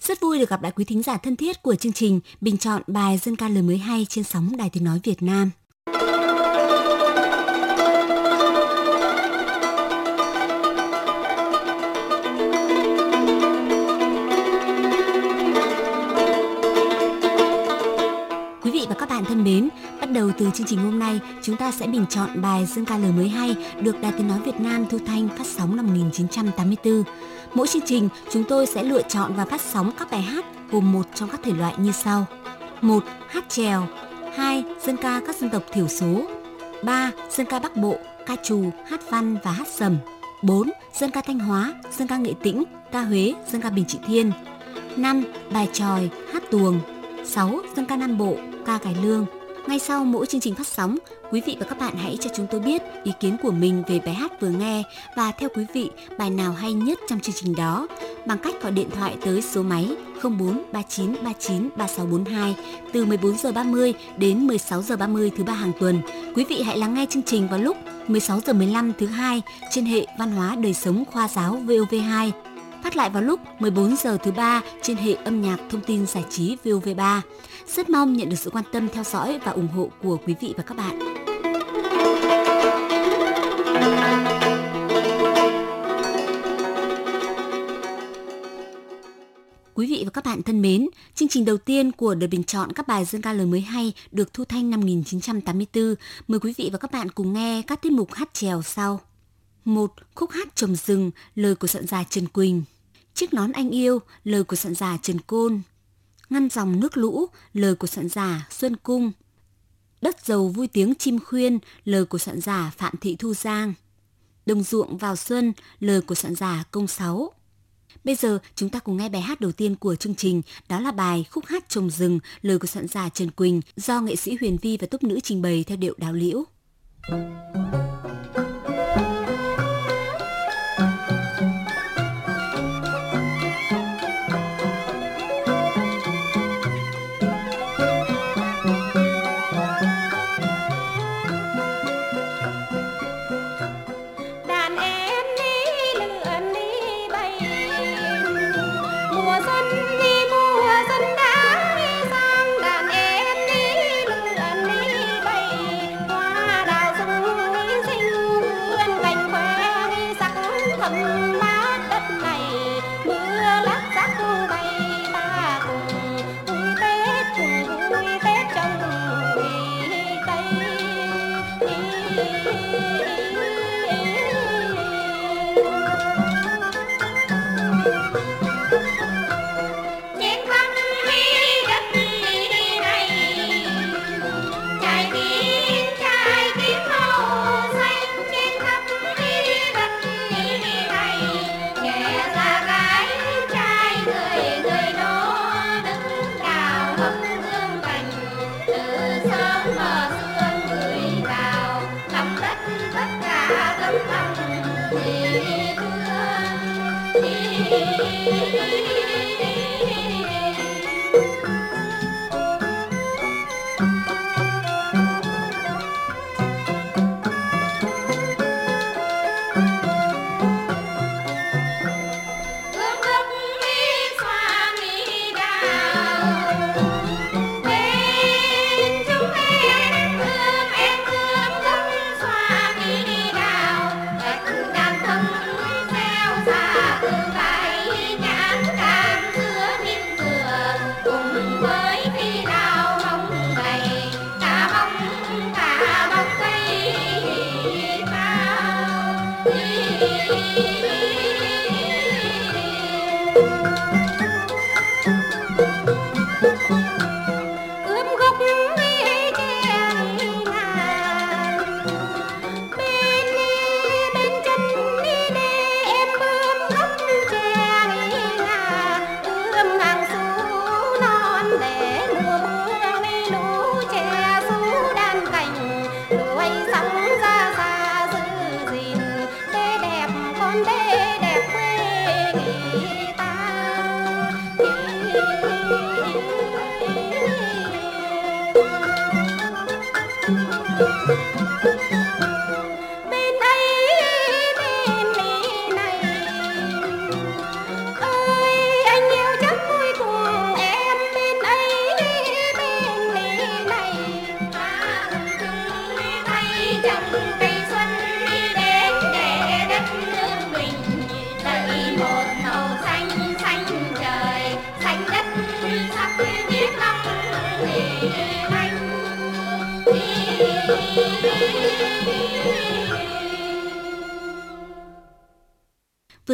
Rất vui được gặp lại quý thính giả thân thiết của chương trình bình chọn bài dân ca lời mới hay trên sóng Đài Tiếng nói Việt Nam. Quý vị và các bạn thân mến, bắt đầu từ chương trình hôm nay, chúng ta sẽ bình chọn bài dân ca lời mới hay được Đài Tiếng nói Việt Nam thu thanh phát sóng năm 1984. Mỗi chương trình, chúng tôi sẽ lựa chọn và phát sóng các bài hát gồm một trong các thể loại như sau: 1. Hát chèo, 2. Dân ca các dân tộc thiểu số, 3. Dân ca Bắc Bộ, ca trù, hát văn và hát sầm, 4. Dân ca Thanh Hóa, dân ca Nghệ Tĩnh, ca Huế, dân ca Bình Trị Thiên, 5. Bài chòi, hát tuồng, 6. Dân ca Nam Bộ, ca cải lương. Ngay sau mỗi chương trình phát sóng, quý vị và các bạn hãy cho chúng tôi biết ý kiến của mình về bài hát vừa nghe và theo quý vị bài nào hay nhất trong chương trình đó bằng cách gọi điện thoại tới số máy 04 39 39 3642 từ 14 giờ 30 đến 16 giờ 30 thứ ba hàng tuần. Quý vị hãy lắng nghe chương trình vào lúc 16 giờ 15 thứ hai trên hệ Văn hóa Đời sống Khoa giáo VOV2. Phát lại vào lúc 14 giờ thứ ba trên hệ Âm nhạc Thông tin Giải trí VOV3. Rất mong nhận được sự quan tâm theo dõi và ủng hộ của quý vị và các bạn. Quý vị và các bạn thân mến, chương trình đầu tiên của đợt bình chọn các bài dân ca lời mới hay được thu thanh năm 1984. Mời quý vị và các bạn cùng nghe các tiết mục hát chèo sau. 1. Khúc hát Trồng rừng, lời của soạn giả Trần Quỳnh. Chiếc nón anh yêu, lời của soạn giả Trần Côn. Ngăn dòng nước lũ, lời của soạn giả Xuân Cung. Đất dầu vui tiếng chim khuyên, lời của soạn giả Phạm Thị Thu Giang. Đồng ruộng vào xuân, lời của soạn giả Công Sáu. Bây giờ chúng ta cùng nghe bài hát đầu tiên của chương trình, đó là bài Khúc hát Trồng rừng, lời của soạn giả Trần Quỳnh do nghệ sĩ Huyền Vi và tốp nữ trình bày theo điệu đào liễu.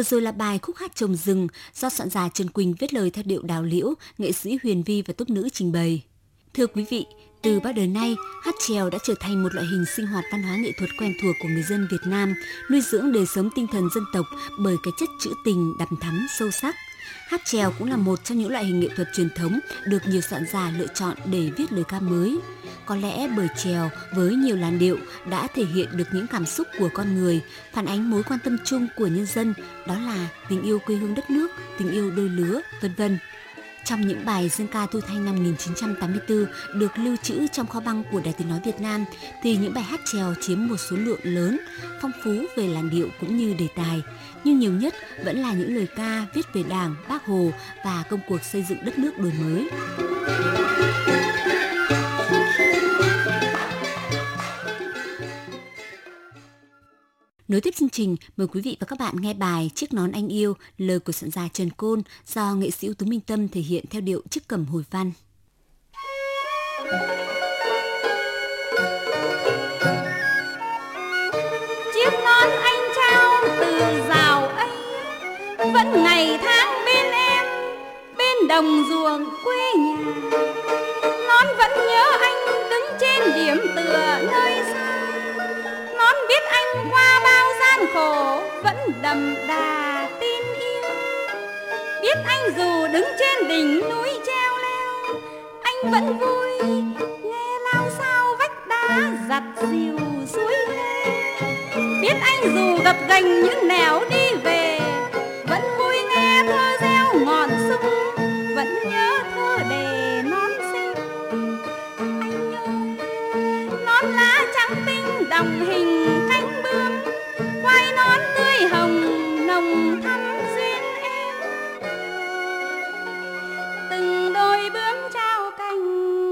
Vừa rồi là bài Khúc hát trồng rừng do soạn giả Trần Quỳnh viết lời theo điệu đào liễu, nghệ sĩ Huyền Vi và tốp nữ trình bày. Thưa quý vị, từ bao đời nay, hát chèo đã trở thành một loại hình sinh hoạt văn hóa nghệ thuật quen thuộc của người dân Việt Nam, nuôi dưỡng đời sống tinh thần dân tộc bởi cái chất trữ tình đằm thắm sâu sắc. Hát chèo cũng là một trong những loại hình nghệ thuật truyền thống được nhiều soạn giả lựa chọn để viết lời ca mới. Có lẽ bởi chèo với nhiều làn điệu đã thể hiện được những cảm xúc của con người, phản ánh mối quan tâm chung của nhân dân, đó là tình yêu quê hương đất nước, tình yêu đôi lứa, vân vân. Trong những bài dân ca thu thanh năm 1984 được lưu trữ trong kho băng của Đài Tiếng nói Việt Nam thì những bài hát chèo chiếm một số lượng lớn, phong phú về làn điệu cũng như đề tài, nhưng nhiều nhất vẫn là những lời ca viết về Đảng, Bác Hồ và công cuộc xây dựng đất nước đổi mới. Nối tiếp chương trình, mời quý vị và các bạn nghe bài Chiếc nón anh yêu, lời của soạn giả Trần Côn do nghệ sĩ ưu tú Minh Tâm thể hiện theo điệu trích cầm hồi văn. Chiếc nón anh trao từ rào ấy, vẫn ngày tháng bên em, bên đồng ruộng quê nhà. Nón vẫn nhớ anh đứng trên điểm tựa nơi xa. Nón biết anh qua bao gian khổ vẫn đậm đà tin yêu. Biết anh dù đứng trên đỉnh núi treo leo, anh vẫn vui nghe lao sao vách đá giặt dìu suối lê. Biết anh dù gập ghềnh những nẻo đi về, vẫn vui nghe thơ reo ngọn sung, vẫn nhớ thơ đề nón xinh. Anh ơi, nón lá trắng tinh đồng hình cánh bướm, quai nón tươi hồng nồng thắm duyên em. Từng đôi bướm trao cành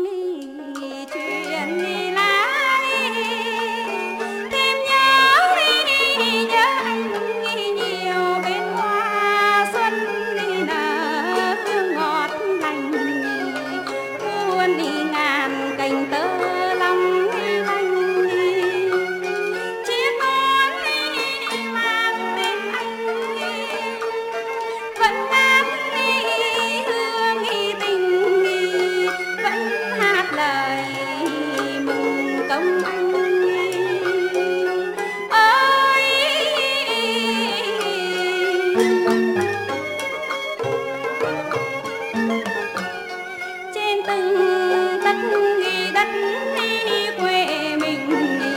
chuyện lá, thêm nhớ anh nhiều bên hoa xuân nở ngọt lành, muôn đi ngàn cành tơ long lanh. Chiếc nón mang tên anh vẫn ngát hương tình, vẫn hát lời mừng công anh ơi. Trên từng đất quê mình,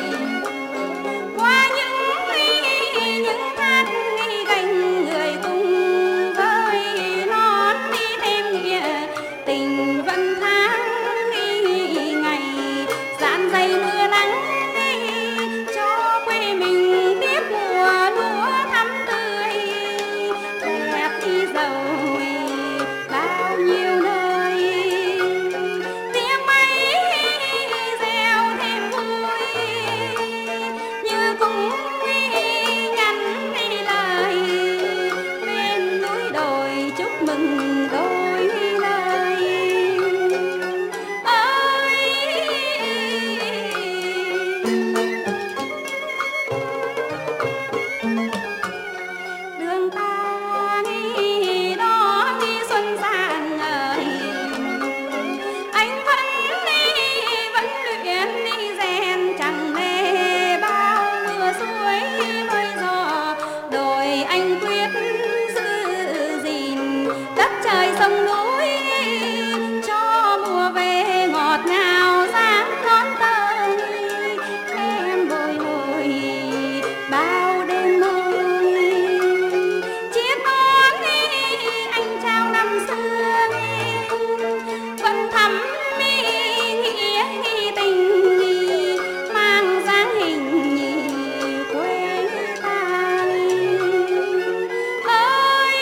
qua những thác gành người cùng với nón đi thêm nghĩa tình vẫn tháng ngày dạn dày mưa nắng cho quê mình tiếp mùa lúa thắm tươi đẹp đi giàu bao nhiêu nơi. Tiếng máy reo thêm vui như cũng ngắn lời bên núi đồi chúc mừng đôi lời ơi. Đường ta đi đó đi xuân sang ơi, anh vẫn luyện đi rèn chẳng lê bao mưa suối mây gió. Đồi anh quyết giữ gìn đất trời sông núi cho mùa về ngọt ngào dáng nón tơ. Em bồi hồi bao đêm mơ, chiếc nón anh trao năm xưa vẫn thắm nghĩa tình, mang dáng hình quê ta ơi.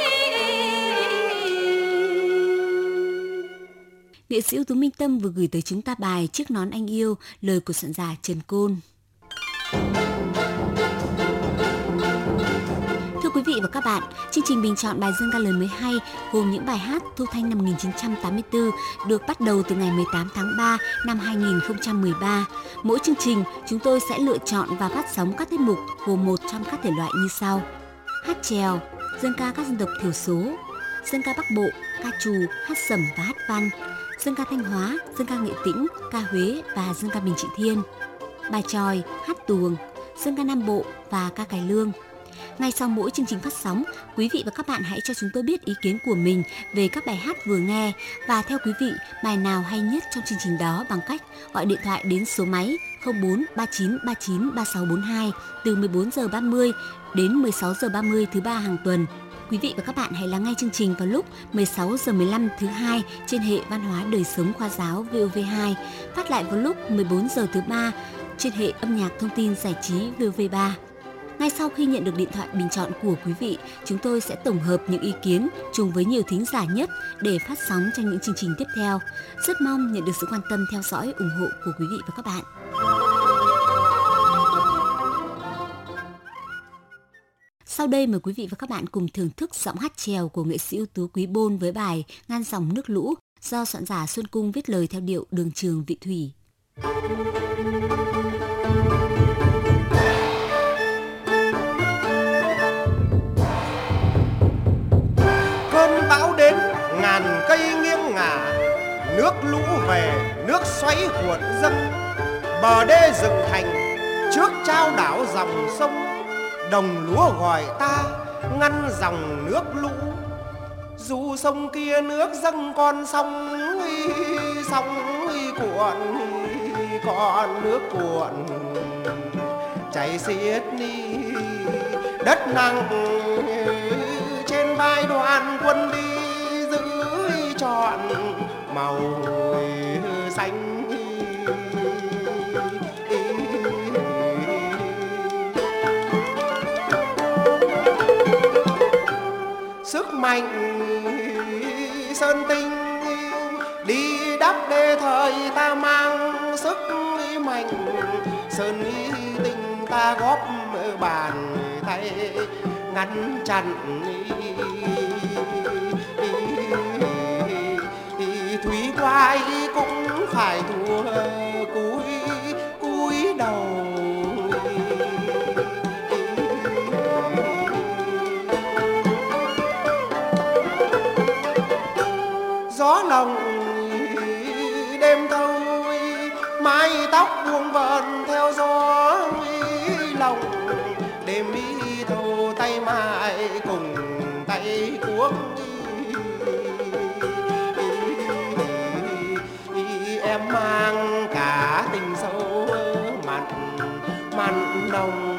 Nghệ sĩ ưu tú Minh Tâm vừa gửi tới chúng ta bài Chiếc nón anh yêu, lời của soạn giả Trần Côn. Thưa quý vị và các bạn, chương trình bình chọn bài dân ca lời mới hay gồm những bài hát thu thanh năm 1984 được bắt đầu từ ngày 18 tháng 3 năm 2013. Mỗi chương trình chúng tôi sẽ lựa chọn và phát sóng các tiết mục gồm một trong các thể loại như sau: hát chèo, dân ca các dân tộc thiểu số, dân ca Bắc Bộ, ca trù, hát sẩm và hát văn, dân ca Thanh Hóa, dân ca Nghệ Tĩnh, ca Huế và dân ca Bình Trị Thiên, bài chòi, hát tuồng, dân ca Nam Bộ và ca cải lương. Ngay sau mỗi chương trình phát sóng, quý vị và các bạn hãy cho chúng tôi biết ý kiến của mình về các bài hát vừa nghe và theo quý vị, bài nào hay nhất trong chương trình đó bằng cách gọi điện thoại đến số máy 04 39 39 3642 từ 14 giờ 30 đến 16 giờ 30 thứ ba hàng tuần. Quý vị và các bạn hãy lắng nghe chương trình vào lúc 16 giờ 15 thứ hai trên hệ Văn hóa Đời sống Khoa giáo VOV2, phát lại vào lúc 14 giờ thứ ba trên hệ Âm nhạc Thông tin Giải trí VOV3. Ngay sau khi nhận được điện thoại bình chọn của quý vị, chúng tôi sẽ tổng hợp những ý kiến chung với nhiều thính giả nhất để phát sóng trong những chương trình tiếp theo. Rất mong nhận được sự quan tâm theo dõi, ủng hộ của quý vị và các bạn. Sau đây mời quý vị và các bạn cùng thưởng thức giọng hát chèo của nghệ sĩ ưu tú Quý Bôn với bài Ngăn dòng nước lũ do soạn giả Xuân Cung viết lời theo điệu Đường Trường Vị Thủy. Cơn bão đến ngàn cây nghiêng ngả, nước lũ về nước xoáy cuộn dâng, bờ đê dựng thành trước trao đảo dòng sông, đồng lúa gọi ta ngăn dòng nước lũ. Dù sông kia nước dâng con sông cuộn, còn nước cuộn chảy xiết đi. Đất nặng trên vai đoàn quân đi, giữ trọn màu xanh. Sức mạnh sơn tinh đi đắp đê thời ta mang sức mạnh, sơn tinh ta góp bàn tay ngăn chặn. Thủy quái cũng phải thua cúi đầu. Gió lồng đêm thâu, mái tóc buông vờn theo gió lồng. Đêm đi thâu tay mãi cùng tay cuốc. Em mang cả tình sâu mặn nồng.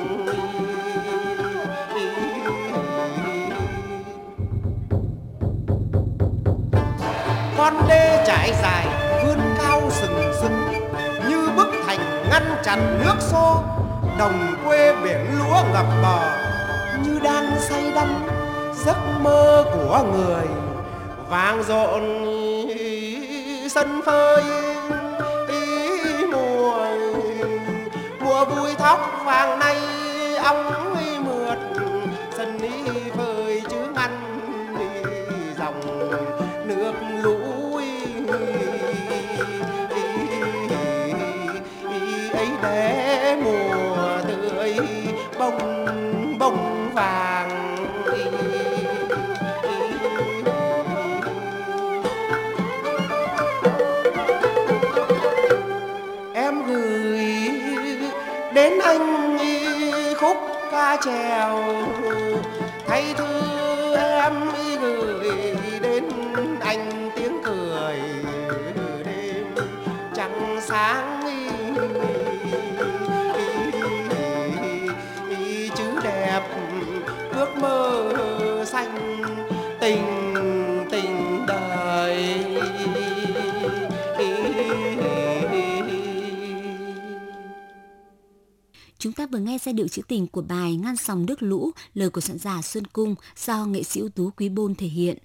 Con đê trải dài vươn cao sừng sững như bức thành ngăn chặn nước xô. Đồng quê biển lúa ngập bờ như đang say đắm giấc mơ của người. Vàng rộn sân phơi mùa vui thóc vàng nay ong mượt. Sân phơi chứ ngăn dòng nước lũ ấy để mùa tươi bông vàng. Em gửi đến anh khúc ca chèo, thay thư em gửi đến anh tiếng cười đêm trăng sáng. Chữ đẹp ước mơ xanh tình đời. Chúng ta vừa nghe giai điệu trữ tình của bài Ngăn dòng nước lũ, lời của soạn giả Xuân Cung do nghệ sĩ ưu tú Quý Bôn thể hiện.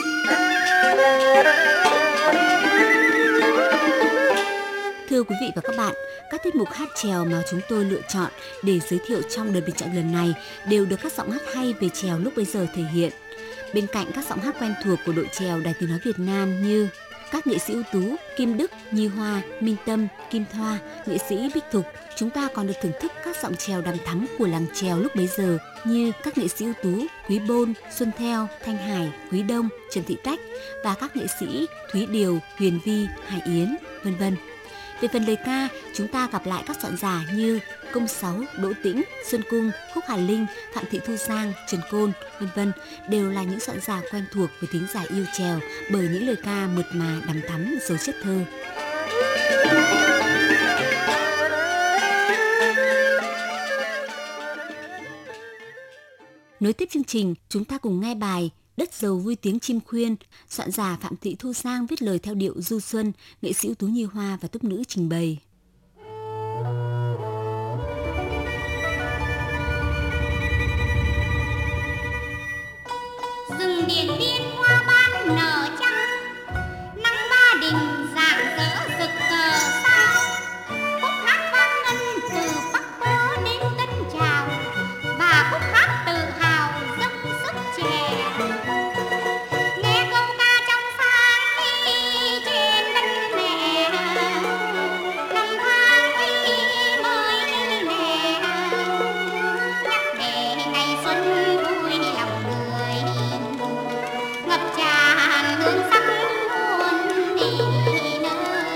Thưa quý vị và các bạn, các tiết mục hát chèo mà chúng tôi lựa chọn để giới thiệu trong đợt bình chọn lần này đều được các giọng hát hay về chèo lúc bấy giờ thể hiện. Bên cạnh các giọng hát quen thuộc của đội chèo Đài Tiếng nói Việt Nam như các nghệ sĩ ưu tú Kim Đức, Nhi Hoa, Minh Tâm, Kim Thoa, nghệ sĩ Bích Thục. Chúng ta còn được thưởng thức các giọng chèo đằm thắm của làng chèo lúc bấy giờ như các nghệ sĩ ưu tú Quý Bôn, Xuân Theo, Thanh Hải, Quý Đông, Trần Thị Tách và các nghệ sĩ Thúy Điều, Huyền Vi, Hải Yến, vân vân. Về phần lời ca, chúng ta gặp lại các soạn giả như Công Sáu, Đỗ Tĩnh, Xuân Cung, Khúc Hà Linh, Phạm Thị Thu Giang, Trần Côn, vân vân, đều là những soạn giả quen thuộc với thính giả yêu chèo bởi những lời ca mượt mà đằm thắm giàu chất thơ. Nối tiếp chương trình, chúng ta cùng nghe bài Đất Dầu Vui Tiếng Chim Khuyên, soạn giả Phạm Thị Thu Giang viết lời theo điệu du xuân, nghệ sĩ ưu tú Nhi Hoa và tốp nữ trình bày. Rừng Điện Biên hoa ban nở trắng, nắng Ba Đình rạng rỡ rực cờ sao. Khúc hát vang ngân từ Bắc Bó đến Tân Trào, và khúc hát tự hào dâng sức trẻ. Nghe câu ca trong sáng khi trên đất mẹ, năm tháng khi mới nè, nhắc về ngày xuân vui lòng người, ngập tràn hương sắc muôn đi nơi.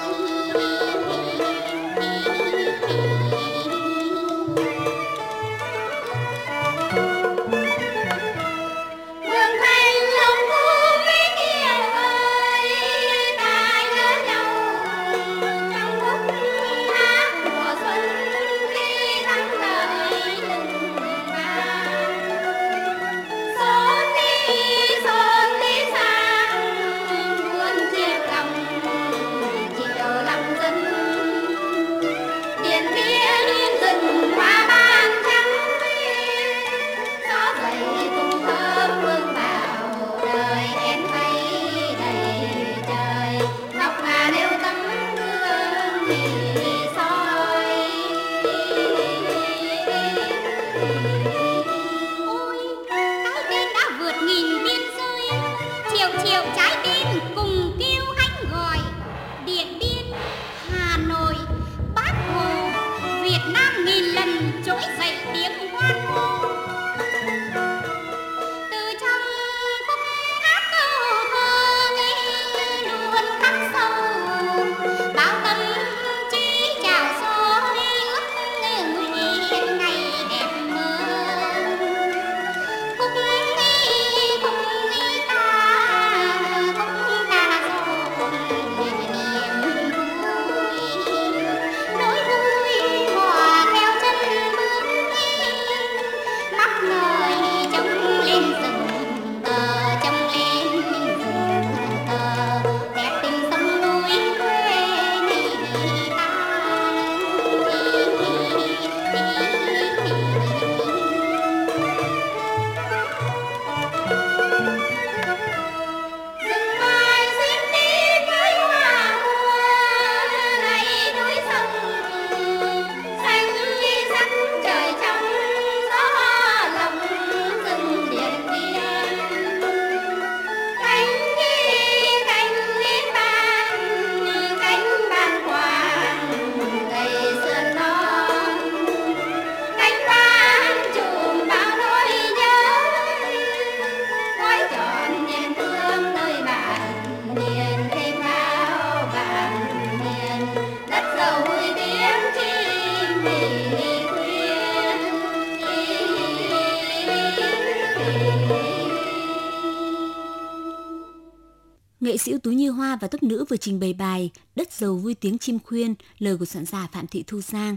Mường Thanh hồng thu mấy kia ơi, ta nhớ nhau trong khúc hát mùa xuân khi thắng lợi lừng vàng. Xôn đi sang buồn chiếc lòng chiều lòng dân. Điện Biên rừng hoa ban trắng, gió dậy cùng thơm hương vào đời em thấy đầy trời. Ngọc Ngà nêu tấm gương thì soi. Ôi, cái tên đã vượt nghìn biên giới, triệu triệu trái tim cùng kêu hãnh gọi. Điện Biên, Hà Nội, Bác Hồ, Việt Nam nghìn lần trỗi dậy tiếng hoan hô. Từ trong khúc hát câu thơ luôn khắc sâu bao tâm trí trào dâng ước nguyện ngày đẹp mơ. Khúc ta dồn niềm vui, nỗi vui hòa theo chân bước, mắt ngời trông lên rừng cờ, trông lên rừng cờ, đẹp tình sông núi quê ta. Rừng mai xinh đi với hoa mùa, này núi sông xanh như sắc trời trong gió lòng rừng Điện Biên. Cánh ban quàng cây sườn non, cánh ban trùm bao nỗi nhớ, gói trọn niềm thương nơi bản miền thêm bao bản miền. Đất dầu vui tiếng chim khuyên. Nghệ sĩ ưu tú Nhi Hoa và tốp nữ vừa trình bày bài Đất Dầu Vui Tiếng Chim Khuyên, lời của soạn giả Phạm Thị Thu Giang.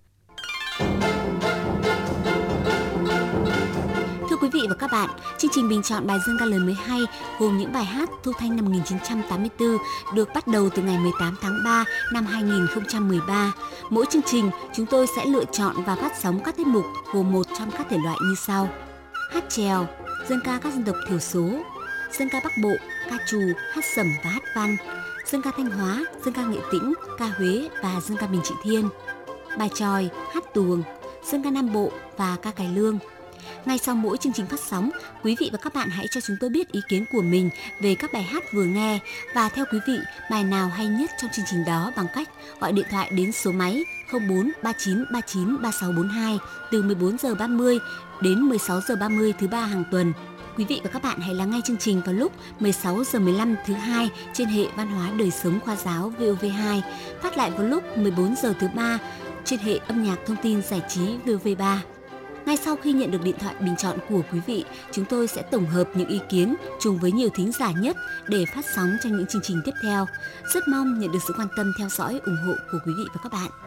Thưa quý vị và các bạn, chương trình bình chọn bài dân ca lời mới hay gồm những bài hát thu thanh năm 1984 được bắt đầu từ ngày 18 tháng 3 năm 2013. Mỗi chương trình chúng tôi sẽ lựa chọn và phát sóng các tiết mục gồm một trong các thể loại như sau: hát chèo, dân ca các dân tộc thiểu số, dân ca Bắc Bộ, ca trù, hát sẩm và hát văn, dân ca Thanh Hóa, dân ca Nghệ Tĩnh, ca Huế và dân ca Bình Trị Thiên, bài chòi, hát tuồng, dân ca Nam Bộ và ca cải lương. Ngay sau mỗi chương trình phát sóng, quý vị và các bạn hãy cho chúng tôi biết ý kiến của mình về các bài hát vừa nghe và theo quý vị, bài nào hay nhất trong chương trình đó bằng cách gọi điện thoại đến số máy 04 39 39 3642 từ 14 giờ 30 đến 16 giờ 30 thứ ba hàng tuần. Quý vị và các bạn hãy lắng nghe chương trình vào lúc 16 giờ 15 thứ hai trên hệ Văn hóa Đời sống Khoa giáo VOV2, phát lại vào lúc 14 giờ thứ ba trên hệ Âm nhạc Thông tin Giải trí VOV3. Ngay sau khi nhận được điện thoại bình chọn của quý vị, chúng tôi sẽ tổng hợp những ý kiến chung với nhiều thính giả nhất để phát sóng trong những chương trình tiếp theo. Rất mong nhận được sự quan tâm theo dõi, ủng hộ của quý vị và các bạn.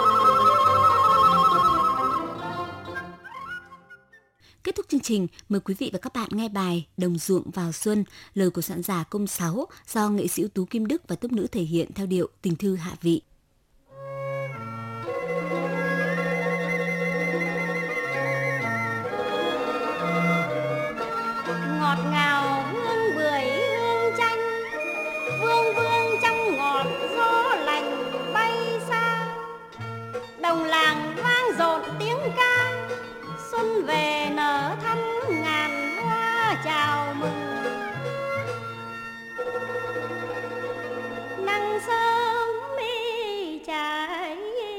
Kết thúc chương trình, mời quý vị và các bạn nghe bài Đồng ruộng vào xuân, lời của soạn giả Công 6 do nghệ sĩ ưu tú Kim Đức và tốp nữ thể hiện theo điệu Tình thư hạ vị. Ngọt ngào hương bưởi hương chanh, vương vương trong ngọt gió lành bay xa. Đồng làng vang dội tiếng ca, xuân về nở thắm ngàn hoa chào mừng. Nắng sớm mi trái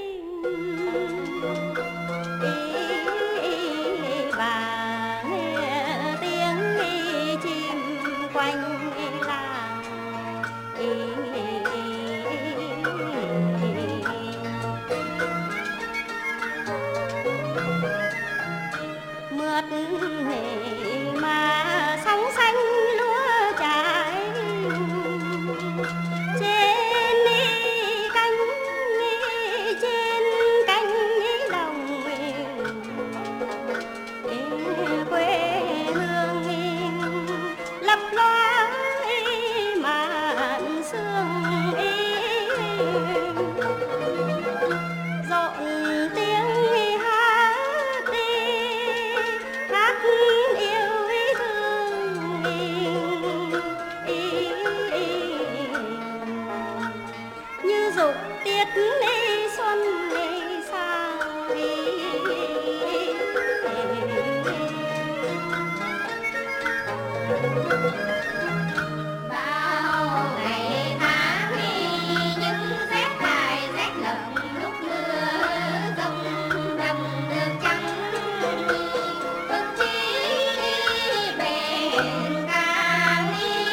và nghe tiếng chim quanh làng. Mượt mà sóng xanh lúa trái trên cánh đồng quê hương lấp loáng màn sương rộn tiếng hát yêu thương như dục tiết xuân sang. Bao ngày tháng những rét dài rét lạnh lúc mưa rông đầm nước trắng ước chí bền càng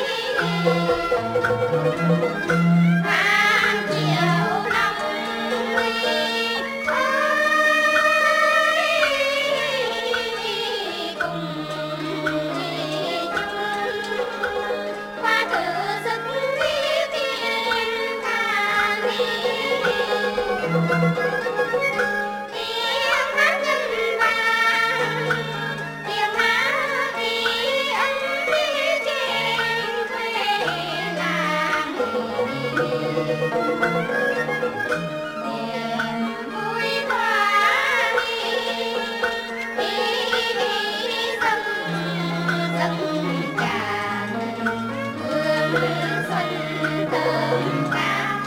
tháng chiều năm qua thử sức thiên than tiếng hát ngân vang, tiếng hát ấm trên quê làng. Niềm vui hoa dâng tràn hương xuân thơm ngát.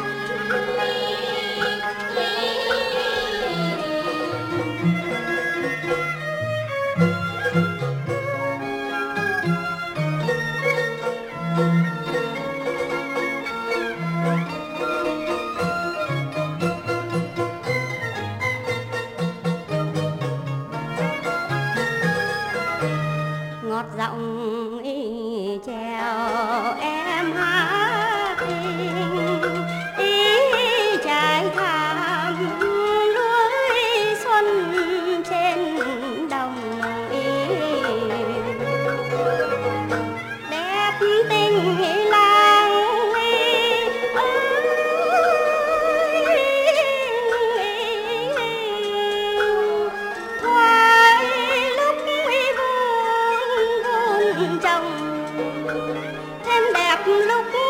Ngọt giọng treo em hát trái thắm lúa xuân trên đồng đẹp tình làng thoại lúc buồn buồn trong thêm đẹp lúc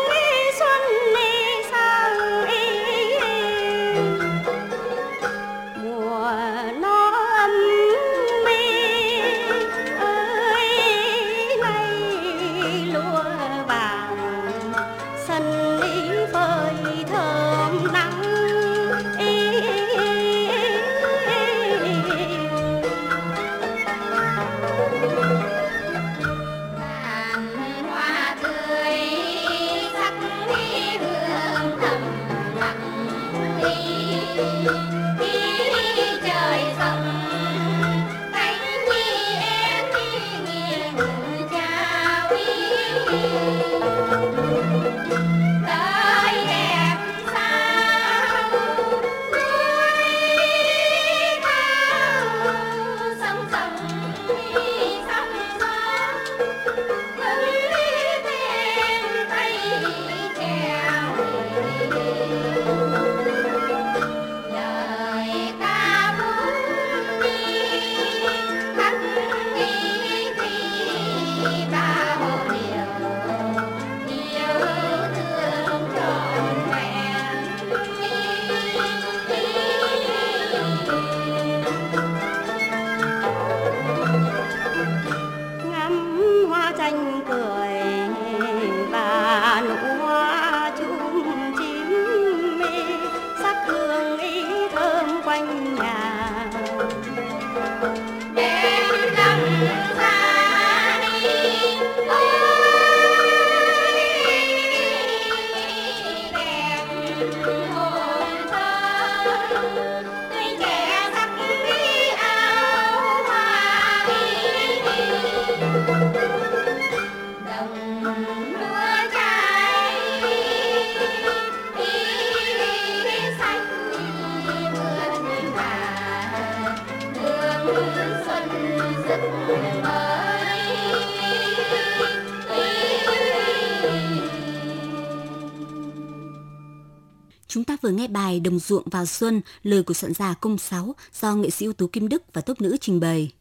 Chúng ta vừa nghe bài Đồng ruộng vào xuân, lời của soạn giả Cung Sáu do nghệ sĩ ưu tú Kim Đức và tốp nữ trình bày.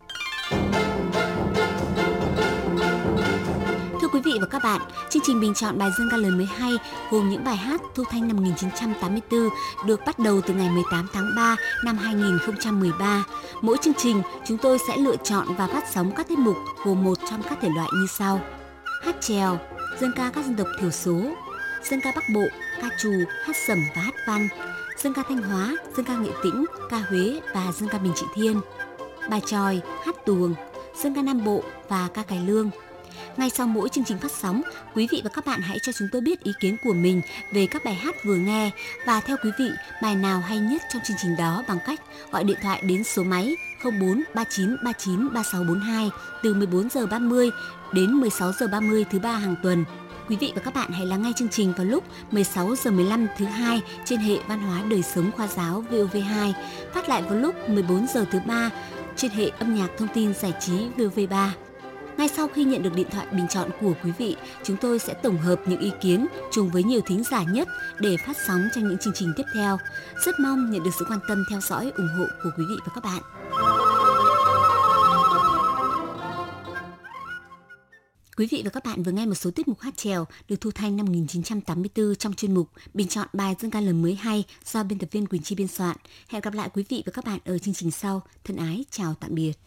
Thưa quý vị và các bạn, chương trình bình chọn bài dân ca lời mới hay gồm những bài hát thu thanh năm 1984 được bắt đầu từ ngày 18 tháng 3 năm 2013. Mỗi chương trình, chúng tôi sẽ lựa chọn và phát sóng các tiết mục gồm một trong các thể loại như sau: hát chèo, dân ca các dân tộc thiểu số, dân ca Bắc Bộ, ca trù, hát sẩm và hát văn, dân ca Thanh Hóa, dân ca Nghệ Tĩnh, ca Huế và dân ca Bình Trị Thiên, bài chòi, hát tuồng, dân ca Nam Bộ và ca cải lương. Ngay sau mỗi chương trình phát sóng, quý vị và các bạn hãy cho chúng tôi biết ý kiến của mình về các bài hát vừa nghe và theo quý vị, bài nào hay nhất trong chương trình đó bằng cách gọi điện thoại đến số máy 04 39 39 3642 từ 14 giờ 30 đến 16 giờ 30 thứ ba hàng tuần. Quý vị và các bạn hãy lắng nghe chương trình vào lúc 16 giờ 15 thứ hai trên hệ Văn hóa Đời sống Khoa giáo VOV2, phát lại vào lúc 14 giờ thứ ba trên hệ Âm nhạc Thông tin Giải trí VOV3. Ngay sau khi nhận được điện thoại bình chọn của quý vị, chúng tôi sẽ tổng hợp những ý kiến chung với nhiều thính giả nhất để phát sóng trong những chương trình tiếp theo. Rất mong nhận được sự quan tâm theo dõi, ủng hộ của quý vị và các bạn. Quý vị và các bạn vừa nghe một số tiết mục hát chèo được thu thanh năm 1984 trong chuyên mục bình chọn bài dân ca lời mới hay do biên tập viên Quỳnh Chi biên soạn. Hẹn gặp lại quý vị và các bạn ở chương trình sau. Thân ái, chào tạm biệt.